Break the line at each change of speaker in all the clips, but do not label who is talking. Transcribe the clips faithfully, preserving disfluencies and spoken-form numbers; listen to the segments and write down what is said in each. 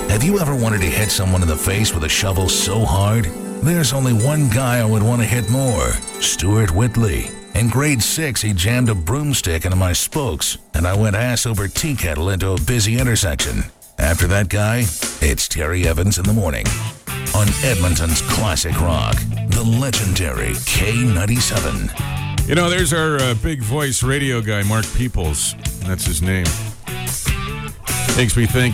Have you ever wanted to hit someone in the face with a shovel so hard? There's only one guy I would want to hit more, Stuart Whitley. In grade six, he jammed a broomstick into my spokes, and I went ass over tea kettle into a busy intersection. After that guy, it's Terry Evans in the morning on Edmonton's classic rock, the legendary K ninety-seven.
You know, there's our uh, big voice radio guy, Mark Peoples. That's his name. Makes me think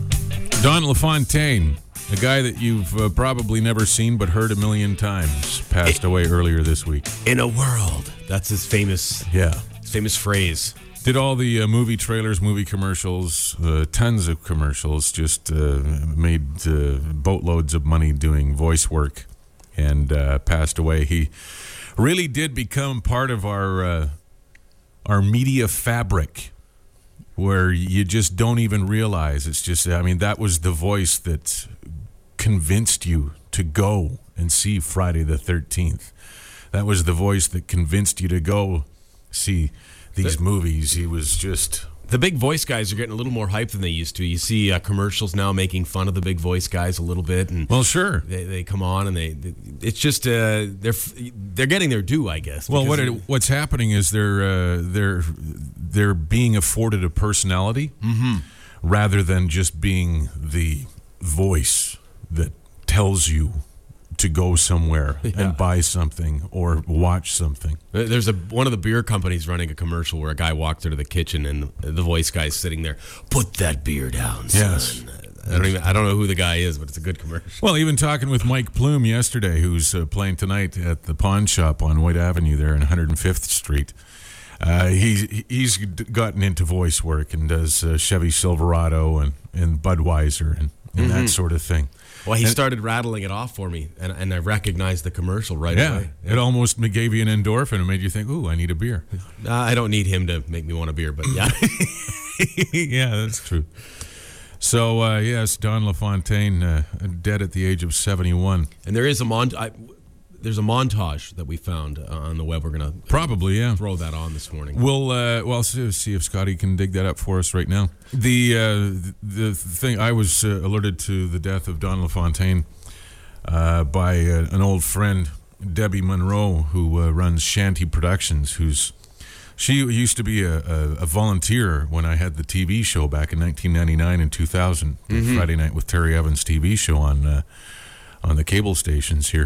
Don LaFontaine, a guy that you've uh, probably never seen but heard a million times, passed it, away earlier this week.
In a world. That's his famous,
yeah,
his famous phrase.
Did all the uh, movie trailers, movie commercials, uh, tons of commercials, just uh, made uh, boatloads of money doing voice work, and uh, passed away. He really did become part of our uh, our media fabric, where you just don't even realize. It's just, I mean, that was the voice that convinced you to go and see Friday the thirteenth. That was the voice that convinced you to go see these the, movies. He was just...
The big voice guys are getting a little more hype than they used to. You see uh, commercials now making fun of the big voice guys a little bit. And
well, sure.
They, they come on and they... they it's just... Uh, they're they're getting their due, I guess.
Well, what it, what's happening is they're, uh, they're, they're being afforded a personality
mm-hmm.
rather than just being the voice that tells you to go somewhere yeah. and buy something or watch something.
There's a one of the beer companies running a commercial where a guy walked into the kitchen and the voice guy's sitting there. Put that beer down, son.
Yes.
I don't even I don't know who the guy is, but it's a good commercial.
Well, even talking with Mike Plume yesterday, who's uh, playing tonight at the pawn shop on White Avenue there on one hundred fifth Street. Uh, he's he's gotten into voice work and does uh, Chevy Silverado and, and Budweiser and, and
mm-hmm.
that sort of thing.
Well, he
and,
started rattling it off for me, and, and I recognized the commercial right
yeah,
away.
Yeah, it almost gave you an endorphin and made you think, ooh, I need a beer.
Uh, I don't need him to make me want a beer, but yeah.
Yeah, that's true. So, uh, yes, Don LaFontaine, uh, dead at the age of seventy-one.
And there is a mont- I, there's a montage that we found uh, on the web. We're going to
probably yeah
throw that on this morning.
We'll uh, well see if Scotty can dig that up for us right now. The uh, the thing I was uh, alerted to the death of Don LaFontaine uh, by uh, an old friend, Debbie Monroe, who uh, runs Shanty Productions. Who's she used to be a, a, a volunteer when I had the T V show back in nineteen ninety-nine and two thousand, mm-hmm. Friday Night with Terry Evans T V show on uh, on the cable stations here.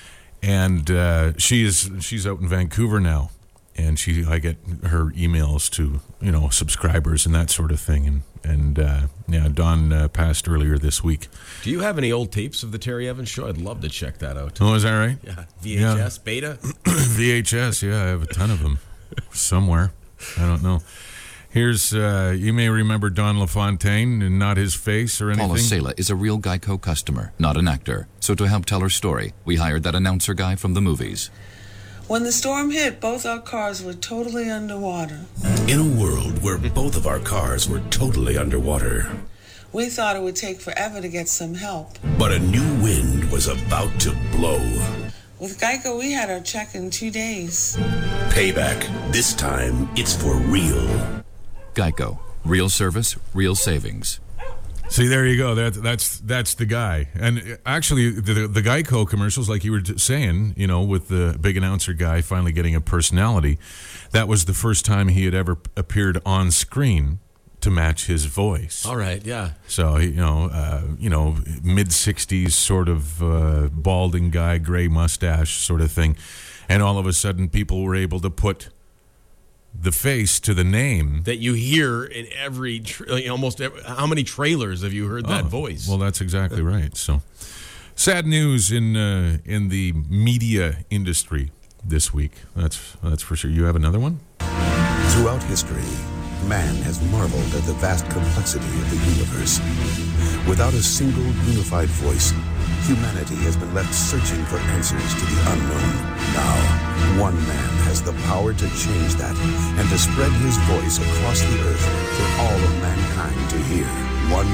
And uh, she is she's out in Vancouver now, and she I get her emails to you know subscribers and that sort of thing. And and uh, yeah, Don uh, passed earlier this week.
Do you have any old tapes of the Terry Evans show? I'd love to check that out.
Oh, is that right?
Yeah, V H S, yeah. Beta,
V H S. Yeah, I have a ton of them somewhere. I don't know. Here's, uh, you may remember Don LaFontaine and not his face or anything.
Paula Sela is a real Geico customer, not an actor. So to help tell her story, we hired that announcer guy from the movies.
When the storm hit, both our cars were totally underwater.
In a world where both of our cars were totally underwater,
we thought it would take forever to get some help.
But a new wind was about to blow.
With Geico, we had our check in two days.
Payback. This time, it's for real.
Geico. Real service, real savings.
See, there you go. That, that's that's the guy. And actually, the, the Geico commercials, like you were saying, you know, with the big announcer guy finally getting a personality, that was the first time he had ever appeared on screen to match his voice.
All right, yeah.
So, you know, uh, you know, mid-sixties sort of uh, balding guy, gray mustache sort of thing. And all of a sudden, people were able to put the face to the name
that you hear in every tra- almost every, how many trailers have you heard that
oh,
voice?
Well, that's exactly right. So sad news in uh, in the media industry this week. That's that's for sure. You have another one?
Throughout history, man has marveled at the vast complexity of the universe. Without a single unified voice, humanity has been left searching for answers to the unknown. Now, one man has the power to change that and to spread his voice across the earth for all of mankind to hear. One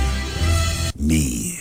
man. Me.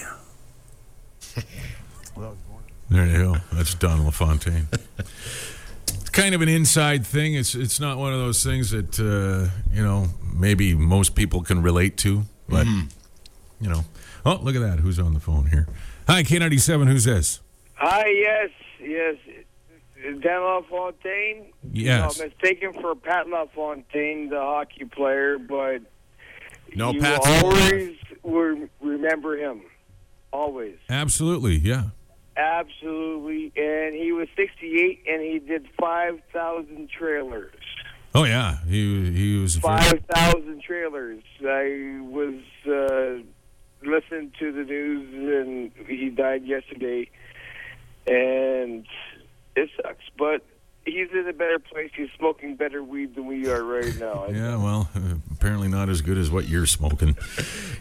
There you go. That's Don LaFontaine. It's kind of an inside thing. It's it's not one of those things that, uh, you know, maybe most people can relate to, but... Mm-hmm. you know. Oh, look at that. Who's on the phone here? Hi, K ninety-seven. Who's this?
Hi, yes, yes. Dan LaFontaine?
Yes.
No, mistaken for Pat LaFontaine, the hockey player, but
No,
you
Pat's
always will remember him. Always.
Absolutely, yeah.
Absolutely. And he was sixty-eight, and he did five thousand trailers.
Oh, yeah. He, he was... a very-
five thousand trailers. I was uh, listening to the news, and he died yesterday. And it sucks, but he's in a better place. He's smoking better weed than we are right now.
Yeah, well, uh, apparently not as good as what you're smoking.